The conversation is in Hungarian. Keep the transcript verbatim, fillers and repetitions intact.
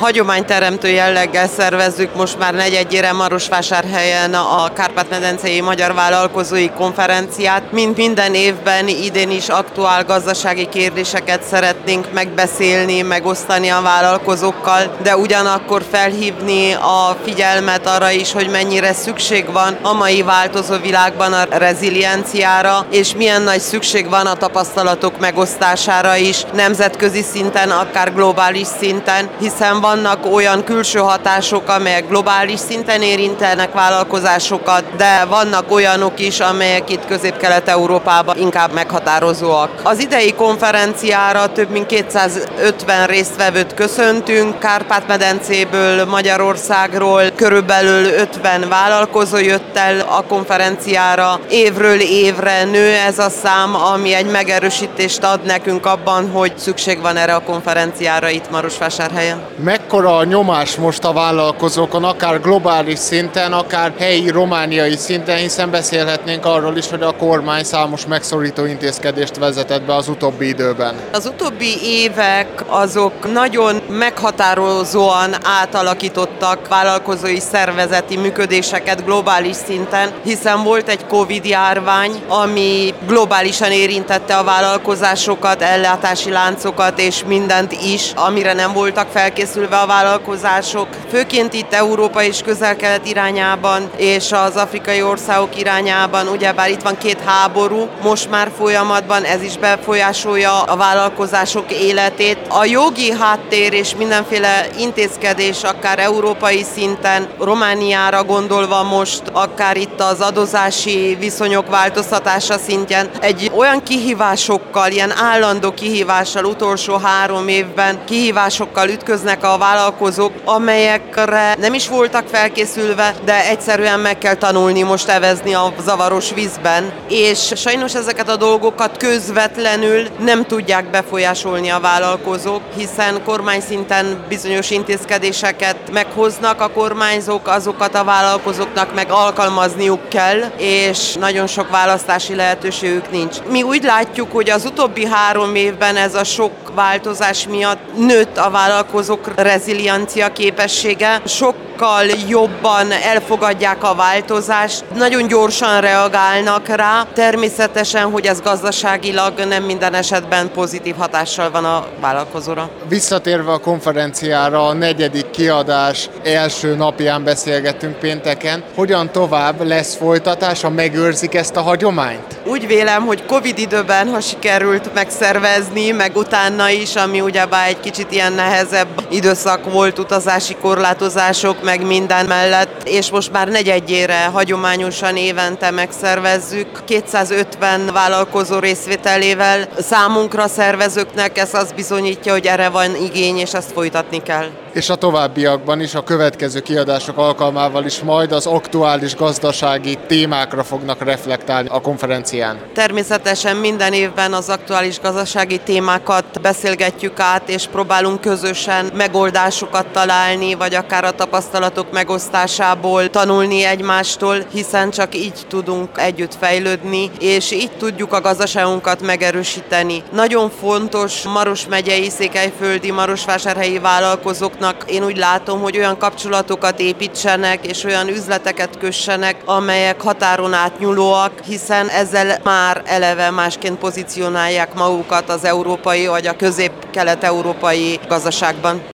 Hagyományteremtő jelleggel szervezzük most már negyedjére Marosvásárhelyen a Kárpát-medencei Magyar Vállalkozói Konferenciát. Mint minden évben idén is aktuál gazdasági kérdéseket szeretnénk megbeszélni, megosztani a vállalkozókkal, de ugyanakkor felhívni a figyelmet arra is, hogy mennyire szükség van a mai változó világban a rezilienciára, és milyen nagy szükség van a tapasztalatok megosztására is, nemzetközi szinten, akár globális szinten, hiszen vannak olyan külső hatások, amelyek globális szinten érintenek vállalkozásokat, de vannak olyanok is, amelyek itt Közép-Kelet-Európában inkább meghatározóak. Az idei konferenciára több mint kétszázötven résztvevőt köszöntünk, Kárpát-medencéből, Magyarországról körülbelül ötven vállalkozó jött el a konferenciára. Évről évre nő ez a szám, ami egy megerősítést ad nekünk abban, hogy szükség van erre a konferenciára itt Marosvásárhelyen. Mekkora a nyomás most a vállalkozókon, akár globális szinten, akár helyi, romániai szinten, hiszen beszélhetnénk arról is, hogy a kormány számos megszorító intézkedést vezetett be az utóbbi időben. Az utóbbi évek azok nagyon meghatározóan átalakítottak vállalkozói szervezeti működéseket globális szinten, hiszen volt egy Covid-járvány, ami globálisan érintette a vállalkozásokat, ellátási láncokat és mindent is, amire nem voltak felkészülve a vállalkozások. Főként itt Európa és Közel-Kelet irányában és az afrikai országok irányában, ugyebár itt van két háború, most már folyamatban ez is befolyásolja a vállalkozások életét. A jogi háttér és mindenféle intézkedés, akár európai szinten, Romániára gondolva most, akár itt az adózási viszonyok változtatása szintjén, egy olyan kihívásokkal, ilyen állandó kihívással utolsó három évben kihívásokkal ütköznek a vállalkozók, amelyekre nem is voltak felkészülve, de egyszerűen meg kell tanulni most evezni a zavaros vízben. És sajnos ezeket a dolgokat közvetlenül nem tudják befolyásolni a vállalkozók, hiszen kormányszinten bizonyos intézkedéseket meghoznak a kormányzók, azokat a vállalkozóknak meg alkalmazniuk kell, és nagyon sok választási lehetőségük nincs. Mi úgy látjuk, hogy az utóbbi három évben ez a sok változás miatt nőtt a vállalkozók reziliencia képessége, sokkal jobban elfogadják a változást, nagyon gyorsan reagálnak rá. Természetesen, hogy ez gazdaságilag nem minden esetben pozitív hatással van a vállalkozóra. Visszatérve a konferenciára, a negyedik kiadás első napján beszélgettünk pénteken. Hogyan tovább, lesz folytatása, megőrzik ezt a hagyományt? Úgy vélem, hogy Covid időben, ha sikerült megszervezni, meg utána is, ami ugyebár egy kicsit ilyen nehezebb időszak volt, utazási korlátozások, meg minden mellett, és most már negyedjére hagyományosan évente megszervezzük, kétszázötven vállalkozó részvételével. Számunkra, szervezőknek ez azt bizonyítja, hogy erre van igény, és ezt folytatni kell. És a továbbiakban is, a következő kiadások alkalmával is majd az aktuális gazdasági témákra fognak reflektálni a konferencián. Természetesen minden évben az aktuális gazdasági témákat beszélgetjük át, és próbálunk közösen megoldásokat találni, vagy akár a tapasztalatok megosztásából tanulni egymástól, hiszen csak így tudunk együtt fejlődni, és így tudjuk a gazdaságunkat megerősíteni. Nagyon fontos Maros megyei, székelyföldi, marosvásárhelyi vállalkozóknak, én úgy látom, hogy olyan kapcsolatokat építsenek, és olyan üzleteket kössenek, amelyek határon átnyúlóak, hiszen ezzel már eleve másként pozícionálják magukat az európai vagy a közép-kelet-európai gazdaságban.